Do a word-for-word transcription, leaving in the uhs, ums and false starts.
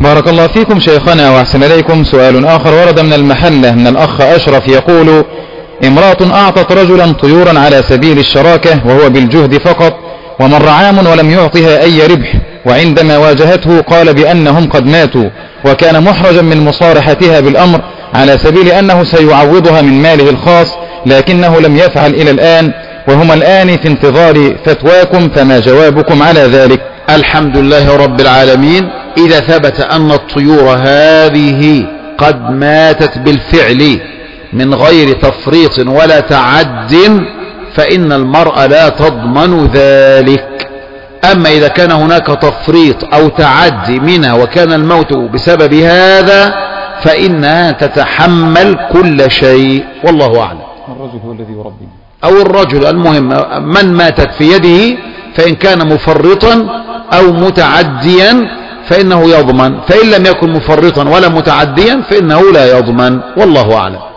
بارك الله فيكم شيخنا وأحسن إليكم. سؤال آخر ورد من المحلة من الأخ أشرف يقول: امرأة أعطت رجلا طيورا على سبيل الشراكة وهو بالجهد فقط، ومر عام ولم يعطها أي ربح، وعندما واجهته قال بأنهم قد ماتوا، وكان محرجا من مصارحتها بالأمر على سبيل أنه سيعوضها من ماله الخاص، لكنه لم يفعل إلى الآن، وهما الآن في انتظار فتواكم، فما جوابكم على ذلك؟ الحمد لله رب العالمين. إذا ثبت أن الطيور هذه قد ماتت بالفعل من غير تفريط ولا تعد، فإن المرأة لا تضمن ذلك. أما إذا كان هناك تفريط أو تعدي منها وكان الموت بسبب هذا، فإنها تتحمل كل شيء، والله أعلم. الرجل هو الذي يربي أو الرجل، المهم من ماتت في يده، فإن كان مفرطا أو متعديا فإنه يضمن، فإن لم يكن مفرطا ولا متعديا فإنه لا يضمن، والله أعلم.